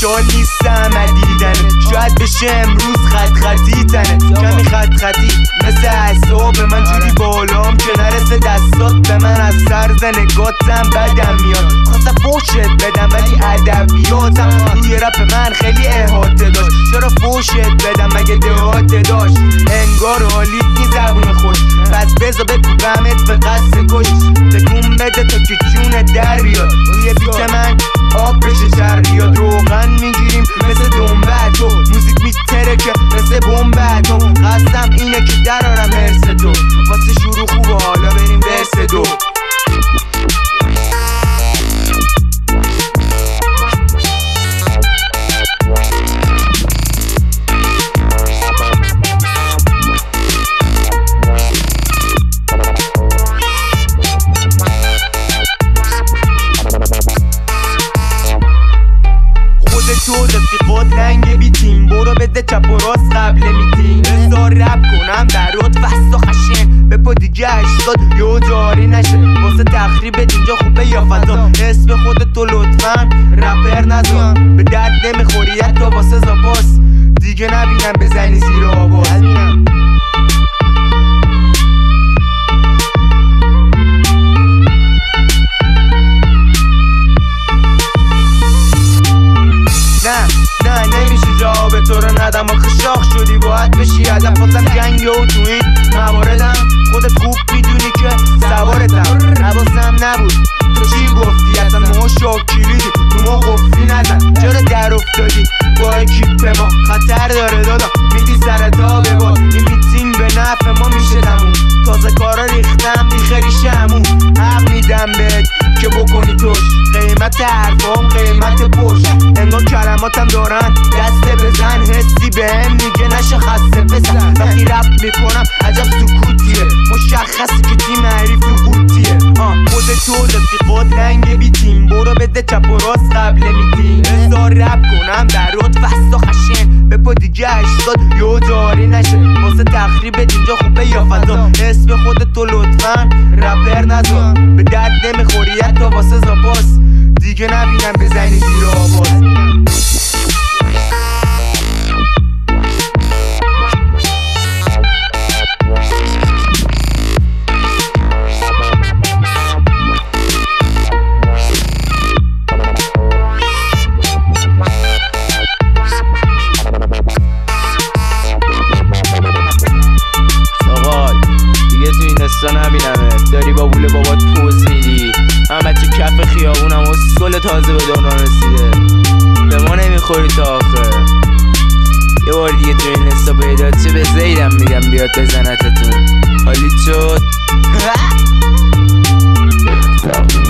خوشحال نیستم ندیدنه، شاید بشه امروز خط خطی تنه، کمی خط خطی مثل اعصاب من جوری بالام که نرسه دستات به من، از طرز نگاتم بدم میاد، خواستم فوشت بدم ولی ادبیاتم روی رپ من خیلی احاطه داشت، چرا فوشت بدم مگه دهات داشت، انگار حالیت نی زبون خوش، پس بزا بکوبمت به قصد کش، تکون بده تا که جون در بیاد، روی بیت من آب بشه چریاد، روغن میگیریم مثل دنبت و موزیک میترکه مثل بمبت و قصدم اینه که درارم هرس تو، واسه شروع خوبه حالا بریم برس دو. تو رفیقات لنگ بیتیم، برو بده چپ و راست قبل میتیم، بذار رپ کنم برات وست و خشن، به پا دیگه 80 یه جاری نشه، واسه تخریبت اینجا خوبه یا فضا، اسم خودتو لطفا رپر نزن، به درد نمیخوری حتی واسه زاپاس، دیگه نبینم بزنی زیر آواز. نه نمیشه جواب تو رو ندم، آخه شاخ شدی باید بشی هدف، واسم جنگه و تو این مواردم خودت خوب میدونی که سوارتم، حواسم نبود تو چی گفتی، اصلا ما شاکیلیدی رو ما قفلی نزن، چرا در افتادی با اکیپ ما، خطر داره دادا میدی سرتا بباد، این میتینگ به نفع ما میشه تموم، تازه کارا ریختم بیخری شمون، حق میدم بهت که بکنی توش، قیمت حرفام قیمت پشت، انگار کلماتم دارن دسته بزن، حسی بهم میگه نشه خسته بزن، وقتی رپ میکنم عجب سکوتیه، مشخصی که تیم حریف قوتیه، خودتو رفیقات لنگ بیتیم، برو بده چپ و راست قبل میتیم، بذار رپ کنم برات وست و خشن، به پا دیگه 80 یه جاری نشه، واسه تخریبت اینجا خوبه یا فضا، اسم خودتو لطفا رپر نزن، به درد نمیخوری حتی واسه زاپاس، دیگه نبینم بزنی زیر آواز. نبینمت داری با بوله بابات پوز میدی، من بچه کف خیابونم و سل تازه به دوران رسیده، به ما نمیخوری تا آخر، یه بار دیگه تو این نستا پیدا چه به زیدم میگم بیاد بزنتتون، حالیت شد